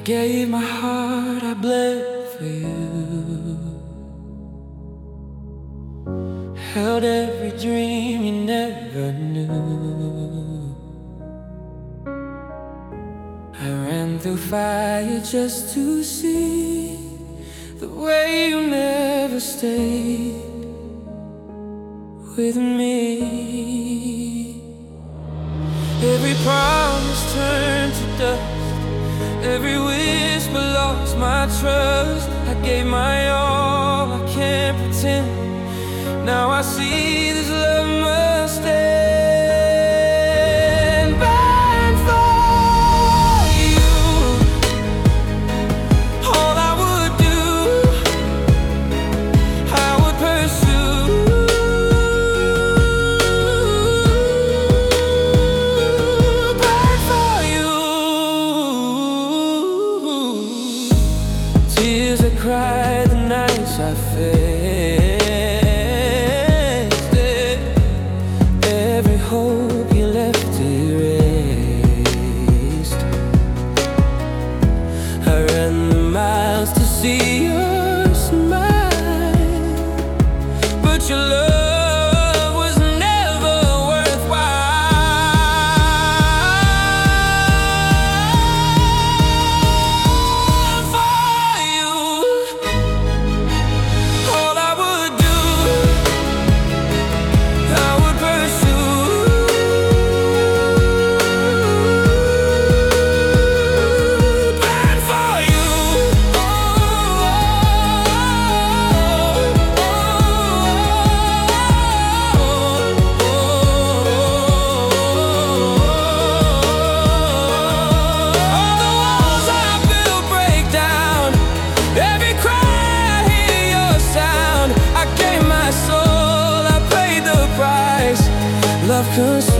gave my heart, I bled for you. Held every dream you never knew. I ran through fire just to see the way you never stayed with me. Every promise turned to dust, every whisper lost my trust. I gave my all, I can't pretend. Now I see this love must end. Burn for you, all I would do, I would pursue. Burn for you, tears I cried, the nights I faced, hope you left erased. I ran the miles to see your smile, but your love was never worthwhile. For you, all I would do, I would pursue. Love consumes